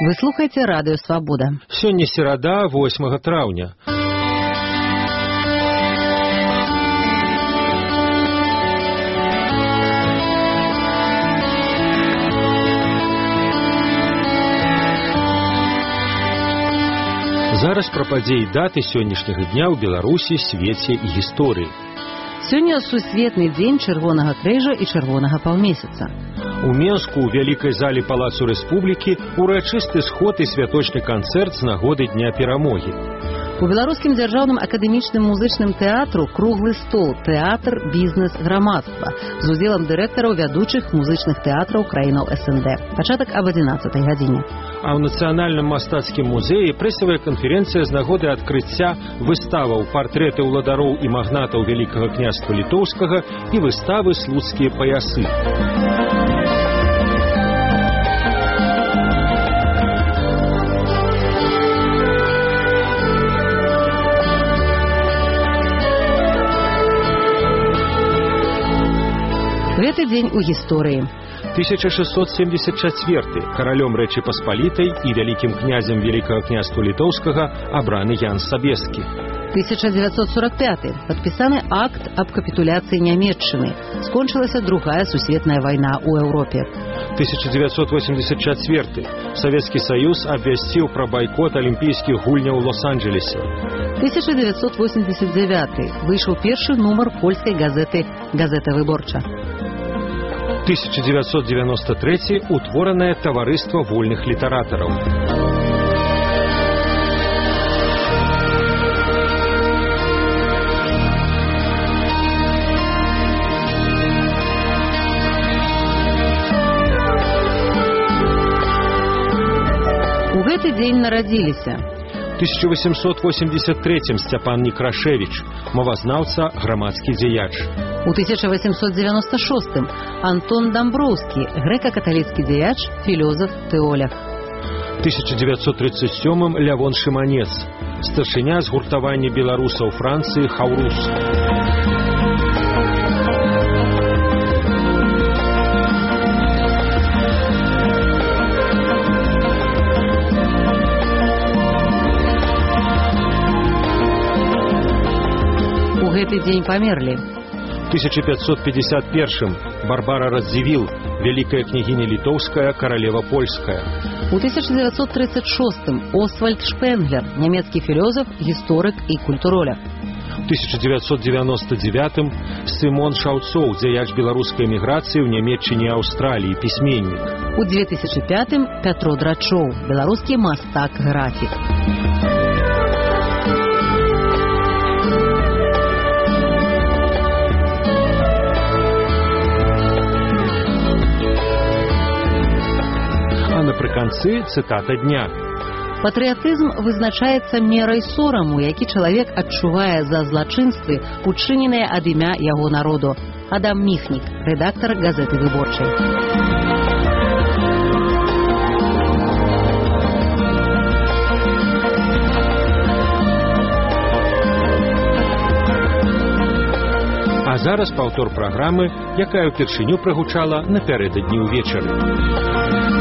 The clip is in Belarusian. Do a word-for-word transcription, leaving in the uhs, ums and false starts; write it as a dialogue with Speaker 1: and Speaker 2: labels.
Speaker 1: Вы слухаеце радыё Свабода.
Speaker 2: Сёння серада, восьмага траўня. Зараз пра падзеі даты сённяшняга дня ў Беларусі, свеце і гісторыі.
Speaker 1: Сёння сусветны дзень чырвонага крыжа і чырвонага паўмесяца.
Speaker 2: У Менску ў вялікай зале Палацу Рэспублікі урачысты сход і святочны канцэрт з нагоды Дня Перамогі.
Speaker 1: У Беларускім дзяржаўным акадэмічным музычным тэатру круглы стол «Тэатр, бізнес, грамадства» з удзелам дырэктараў вядучых музычных тэатраў краінаў эс эн дэ. Пачатак аб адзінаццатай гадзіне.
Speaker 2: А ў Нацыянальным мастацкім музеі прэсавая канферэнцыя з нагоды адкрыцця выставаў партрэты ўладароў і магнатаў Вялікага княства Літоўскага і выставы «Слуцкія паясы».
Speaker 1: Гэты дзень у гісторыі.
Speaker 2: тысяча шестьсот семьдесят четвёрты каралём Рэчы Паспалітай і вялікім князем Вялікага княства Літоўскага абраны Ян Сабескі.
Speaker 1: тысяча девятьсот сорок пятый падпісаны акт аб капітуляцыі Нямецчыны. Скончылася другая сусветная вайна ў Еўропе.
Speaker 2: тысяча девятьсот восемьдесят четвёрты Савецкі Саюз абвясціў пра байкот алімпійскіх гульняў у Лос-Анджелесе.
Speaker 1: тысяча девятьсот восемьдесят девятый выйшаў першы нумар польскай газеты «Газета Выборча».
Speaker 2: тысяча девятьсот девяносто третий утворанае таварыства вольных літаратараў.
Speaker 1: У гэты дзень нарадзіліся
Speaker 2: тысяча восемьсот восемьдесят третьем Сцяпан Некрашевіч, мовазнаўца, грамадскі дзеяч.
Speaker 1: У тысяча восемьсот девяносто шостым Антон Дамброўскі, грэка-каталіцкі дзеяч, філёзаф, тэолог.
Speaker 2: тысяча девятьсот тридцать сёмым Лявон Шыманец, старшыня згуртавання беларусаў Францыі «Хаурус».
Speaker 1: У гэты дзень памерлі
Speaker 2: тысяча пятьсот пятьдесят первым Барбара Радзівіл, вялікая княгіня літоўская, каралева польская.
Speaker 1: У тысяча девятьсот тридцать шостым Освальд Шпенглер, нямецкі філёзаф, гісторык і культуролог.
Speaker 2: тысяча девятьсот девяносто девятым Сымон Шаўцоў, дзеяч беларускай эміграцыі ў Нямецчыне і Аўстраліі, пісьменнік.
Speaker 1: У две тысячи пятым Пятро Драчоў, беларускі мастак-графік.
Speaker 2: Напрыканцы цытата дня.
Speaker 1: Патрыятызм вызначаецца мерай сораму, які чалавек адчувае за злачынствы, учыненыя ад імя яго народу. Адам Міхнік, рэдактар газеты «Выборчай».
Speaker 2: А зараз паўтор праграмы, якая ўпершыню прагучала напярэдадні ўвечары.